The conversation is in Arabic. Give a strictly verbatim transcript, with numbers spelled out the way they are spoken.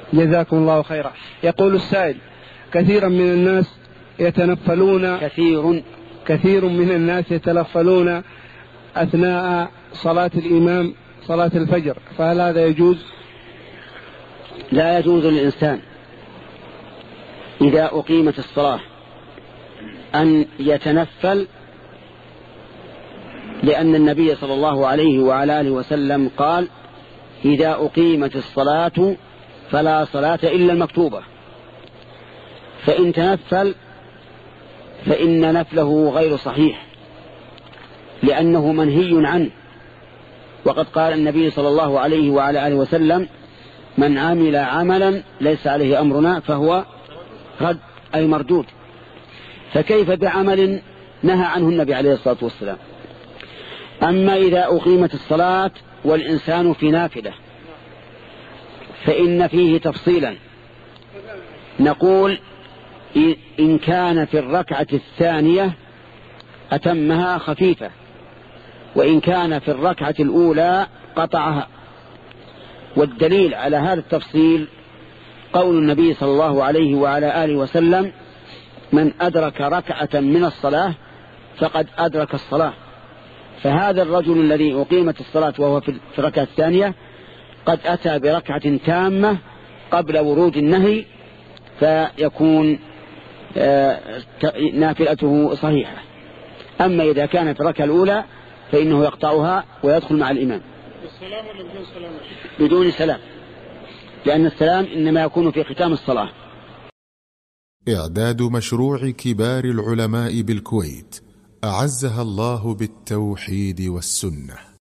جزاكم الله خيرا. يقول السائل: كثيرا من الناس يتنفلون كثير كثير من الناس يتنفلون أثناء صلاة الإمام صلاة الفجر، فهل هذا يجوز؟ لا يجوز للإنسان إذا أقيمت الصلاة أن يتنفل، لأن النبي صلى الله عليه وعلى آله وسلم قال: إذا أقيمت الصلاة فلا صلاة إلا المكتوبة. فإن تنفل فإن نفله غير صحيح، لأنه منهي عنه، وقد قال النبي صلى الله عليه وعلى آله وسلم: من عمل عملا ليس عليه أمرنا فهو رد، أي مردود. فكيف بعمل نهى عنه النبي عليه الصلاة والسلام؟ أما إذا أقيمت الصلاة والإنسان في نافلة فإن فيه تفصيلا، نقول: إن كان في الركعة الثانية أتمها خفيفة، وإن كان في الركعة الأولى قطعها. والدليل على هذا التفصيل قول النبي صلى الله عليه وعلى آله وسلم: من أدرك ركعة من الصلاة فقد أدرك الصلاة. فهذا الرجل الذي أقيمت الصلاة وهو في الركعة الثانية قد أتى بركعة تامة قبل ورود النهي، فيكون نافلته صحيحة. أما إذا كانت في الركعة الأولى فإنه يقطعها ويدخل مع الإمام. بالسلام ولا بدون سلام؟ بدون سلام، لأن السلام إنما يكون في ختام الصلاة. إعداد مشروع كبار العلماء بالكويت أعزها الله بالتوحيد والسنة.